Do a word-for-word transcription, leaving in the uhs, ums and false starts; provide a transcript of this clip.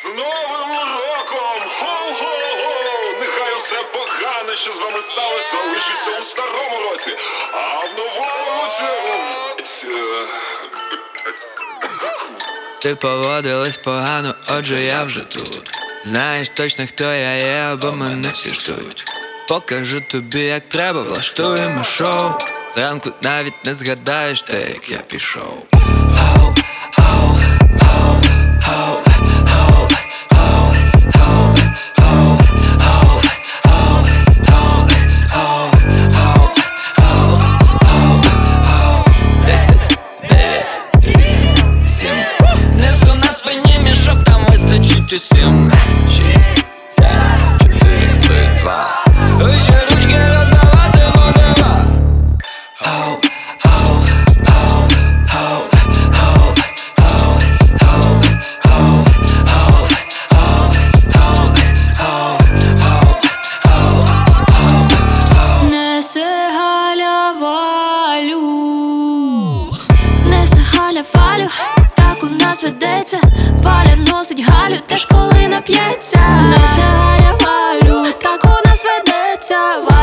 Новим роком! Хо-хо-хо! Нехай усе погане, що з вами сталося, лишиться у старому році, а в новому році... Ти поводилась погано, отже я вже тут. Знаєш точно, хто я є, або мене всі ждуть. Покажу тобі, як треба, влаштуємо шоу. Зранку навіть не згадаєш те, як я пішов. Ау, ау, ау, ау, ау, ау, ау, ау, ау, ау, ау, ау, ау, ау, ау, ау. Десять, дев'ять, вісім, сім. Несу на спині мішок, там вистачить усім. Шість, п'ять, чотири, три, два. Ще ручки роздаватиму дива. Ау, ау, ау, ау, ау, ау, ау, ау, ау, ау, ау, ау, ау, ау, ау. Несе Галя Валю, несе Галя Валю, так у нас ведеться. Валя носить Галю, теж коли нап'ється. Несе Галя Валю, так у нас ведеться.